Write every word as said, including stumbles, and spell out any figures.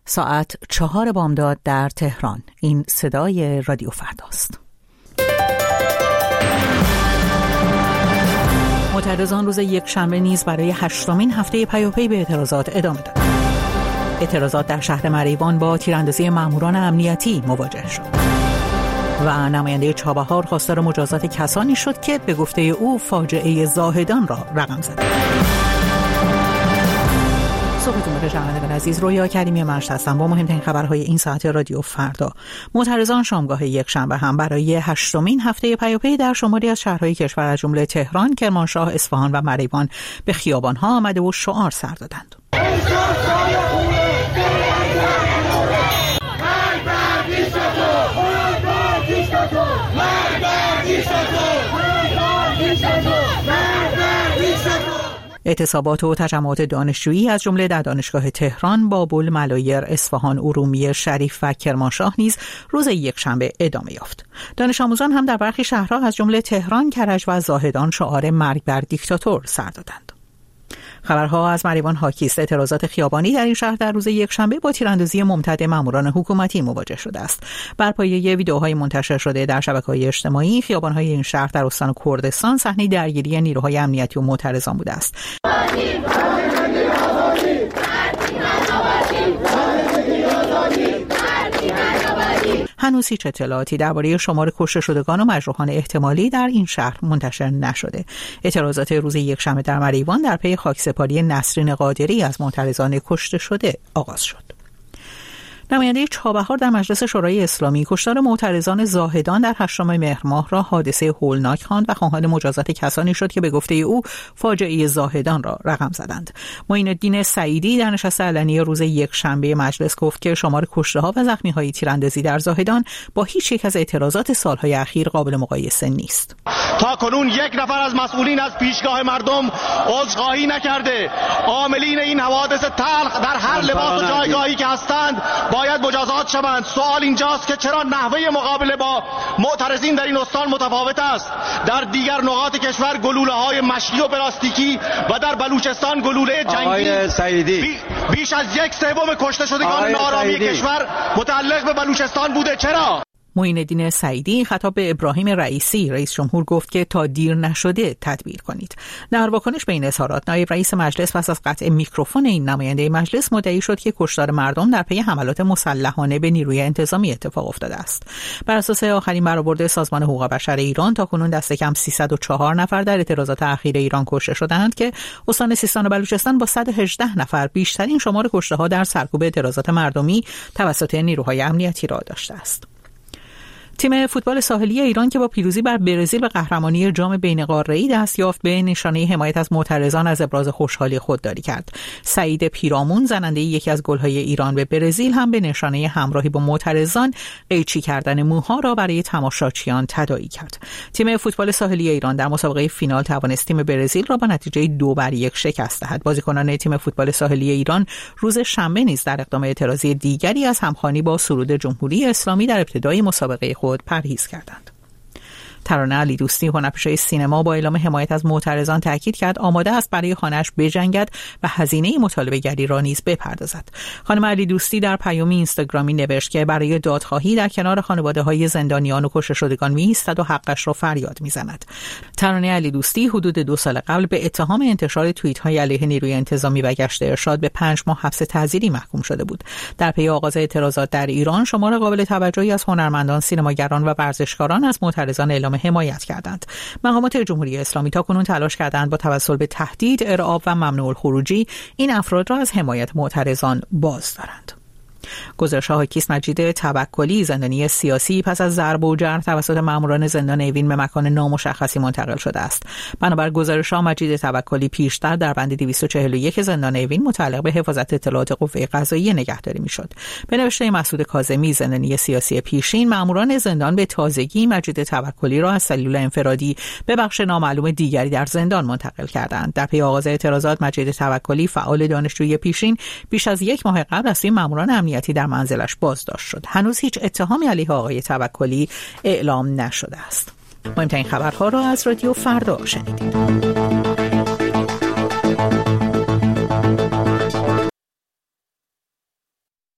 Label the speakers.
Speaker 1: ساعت چهار بامداد در تهران. این صدای رادیو فرداست. معترضان روز یک شنبه نیز برای هشتمین هفته پیاپی به اعتراضات ادامه دادند. اعتراضات در شهر مریوان با تیراندازی ماموران امنیتی مواجه شد و نماینده چابهار خواستار مجازات کسانی شد که به گفته او فاجعه زاهدان را رقم زدند. صبحتون بخیر شنوندگان عزیز، رویا کریمی مشت هستم با مهمترین خبرهای این ساعت رادیو فردا. معترضان شامگاه یک شنبه هم برای هشتمین هفته پیاپی در شماری از شهرهای کشور از جمله تهران، کرمانشاه، اصفهان و مریوان به خیابان‌ها آمده و شعار سر دادند. اعتصابات و تجمعات دانشجویی از جمله در دانشگاه تهران، بابل، ملایر، اصفهان، ارومیه، شریف و کرمانشاه نیز روز یکشنبه ادامه یافت. دانش آموزان هم در برخی شهرها از جمله تهران، کرج و زاهدان شعار مرگ بر دیکتاتور سر دادند. خبرها از مریوان حاکی است. اعتراضات خیابانی در این شهر در روز یکشنبه با تیراندازی ممتد ماموران حکومتی مواجه شده است. بر پایه ویدئوهای منتشر شده در شبکه‌های اجتماعی، خیابان‌های این شهر در استان کردستان صحنه درگیری نیروهای امنیتی و معترضان بوده است. هنوز هیچ اطلاعاتی درباره شمار کشته شدگان و مجروحان احتمالی در این شهر منتشر نشده. اعتراضات روز یکشنبه در مریوان در پی خاکسپاری نسرین قادری از معترضان کشته شده آغاز شد. نماینده چابهار در مجلس شورای اسلامی کشتار معترضان زاهدان در هشتم مهر ماه را حادثه هولناک خواند و خواهان مجازات کسانی شد که به گفته او فاجعه زاهدان را رقم زدند. معین الدین سعیدی در نشست علنی روز یک شنبه مجلس گفت که شمار کشته‌ها و زخمی‌های تیراندازی در زاهدان با هیچ یک از اعتراضات سالهای اخیر قابل مقایسه نیست.
Speaker 2: تا کنون یک نفر از مسئولین از پیشگاه مردم عذرخواهی نکرده. عاملین این حوادث تلخ در هر لباس و جایگاهی که هستند باید مجازات شوند. سوال اینجاست که چرا نحوه مقابله با معترضین در این استان متفاوت است؟ در دیگر نقاط کشور گلوله‌های مشکی و پلاستیکی و در بلوچستان گلوله جنگی بی بیش از یک سوم کشته شدگان نارامی کشور متعلق به بلوچستان بوده. چرا؟
Speaker 1: معین الدین سعیدی خطاب به ابراهیم رئیسی رئیس جمهور گفت که تا دیر نشده تدبیر کنید. در واکنش به این اظهارات نایب رئیس مجلس پس از قطع میکروفون این نماینده مجلس مدعی شد که کشتار مردم در پی حملات مسلحانه به نیروی انتظامی اتفاق افتاده است. بر اساس آخرین برآورد سازمان حقوق بشر ایران تاکنون دست کم سیصد و چهار نفر در اعتراضات اخیر ایران کشته شدند که استان سیستان و بلوچستان با صد و هجده نفر بیشترین شمار کشته‌ها در سرکوب اعتراضات مردمی توسط نیروهای امنیتی را داشته است. تیم فوتبال ساحلی ایران که با پیروزی بر برزیل به قهرمانی جام بین‌قاره‌ای دست یافت به نشانه حمایت از معترضان از ابراز خوشحالی خودداری کرد. سعید پیرامون زننده یکی از گل‌های ایران به برزیل هم به نشانه همراهی با معترضان قیچی کردن موها را برای تماشاچیان تداعی کرد. تیم فوتبال ساحلی ایران در مسابقه فینال توانست تیم برزیل را با نتیجه دو بر یک شکست دهد. بازیکنان تیم فوتبال ساحلی ایران روز شنبه نیز در اقدام اعتراضی دیگری از همخوانی با سرود جمهوری اسلامی در ابتدای مسابقه خود پرهیز کردند. ترانه علی دوستی هنرپیشه سینما با اعلام حمایت از معترضان تاکید کرد آماده است برای خانه‌اش بجنگد و هزینه مطالبه‌گری را نیز بپردازد. خانم علی دوستی در پیامی اینستاگرامی نوشت که برای دادخواهی در کنار خانواده‌های زندانیان و کشته شدگان می‌ایستد و حقش را فریاد می‌زند. ترانه علی دوستی حدود دو سال قبل به اتهام انتشار توییت‌های علیه نیروی انتظامی و گشت ارشاد به پنج ماه حبس تعزیری محکوم شده بود. در پی آغاز اعتراضات در ایران شمار قابل توجهی از هنرمندان، سینماگران و ورزشکاران از معترضان اعلام حمایت کردند. مقامات جمهوری اسلامی تاکنون تلاش کردند با توسل به تهدید، ارعاب و ممنوع الخروجی این افراد را از حمایت معترضان باز دارند. گزارش حاکیست مجید توکلی زندانی سیاسی پس از ضرب و جرح توسط ماموران زندان اوین به مکان نامشخصی منتقل شده است. بنابر گزارش مجید توکلی پیشتر در بند دویست و چهل و یک زندان اوین متعلق به حفاظت اطلاعات قوه قضاییه نگهداری میشد. به نوشته مسعود کاظمی زندانی سیاسی پیشین، ماموران زندان به تازگی مجید توکلی را از سلول انفرادی به بخش نامعلوم دیگری در زندان منتقل کردند. در پی آغاز اعتراضات مجید توکلی فعال دانشجوی پیشین بیش از یک ماه قبل از سوی ماموران امنیتی در منزلش بازداشت شد. هنوز هیچ اتهامی علیه آقای توکلی اعلام نشده است. مهمترین خبرها را از رادیو فردا شنیدید.